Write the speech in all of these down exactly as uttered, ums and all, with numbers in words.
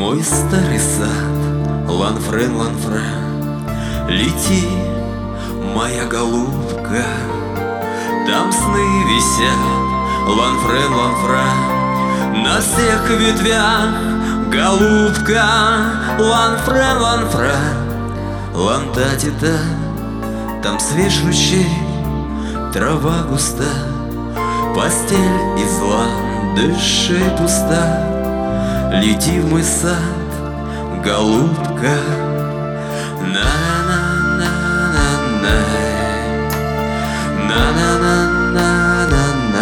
мой старый сад, ланфрен, ланфра, лети, моя голубка. Там сны висят, ланфрен, ланфра, на всех ветвях, голубка. Ланфрен, ланфра, лантатита, там свеж ручей, трава густа, постель из ландышей пуста. Лети в мой сад, голубка. На-на-на-на-на, на-на-на-на-на,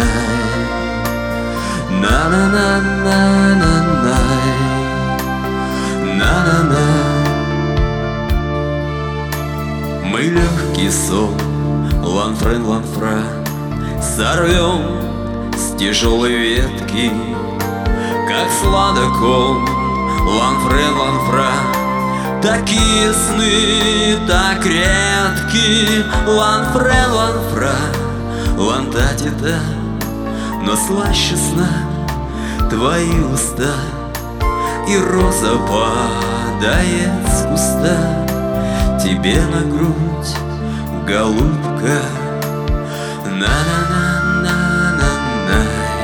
на-на-на-на-на, на-на-на. Мы легкий сон, ланфрен, ланфра, сорвем с тяжелой ветки, как сладоком, ланфрен, ланфра. Такие сны, так редки, ланфрен, ланфра, лантатита, но слаще сна твои уста, и роза падает с куста тебе на грудь, голубка. На-на-на-на-на-на,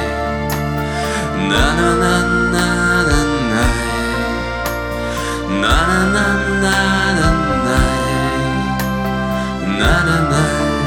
на-на-на-на-на, на-на-на-на-на, на-на-на.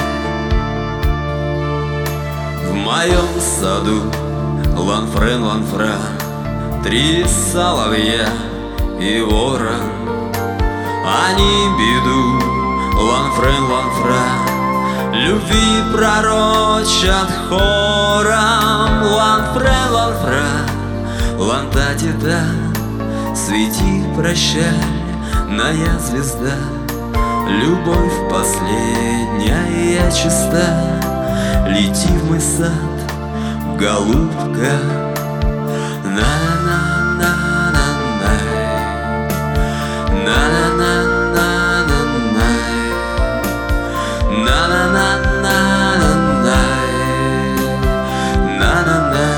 В моем саду, ланфрен, ланфра, три соловья и ворон. Они беду, ланфрен, ланфра, любви пророчат хором. Ланфрен, ланфра, лантатита, свети, прощай, моя звезда. Любовь последняя чиста. Лети в мой сад, голубка. На-на-на-на-на, на-на-на-на-на, на-на-на-на-на, на-на-на.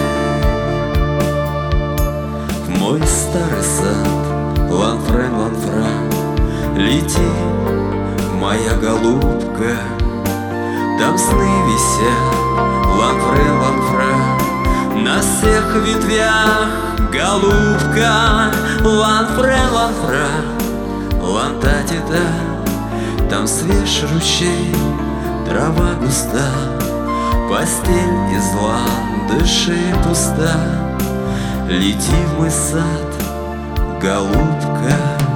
В мой старый сад, ланфрен, ланфра, лети, моя голубка. Там сны висят, ланфрен, ланфра, на всех ветвях, голубка. Ланфрен, ланфра, лантатита, там свеж ручей, трава густа, постель из ландышей пуста. Лети в мой сад, голубка.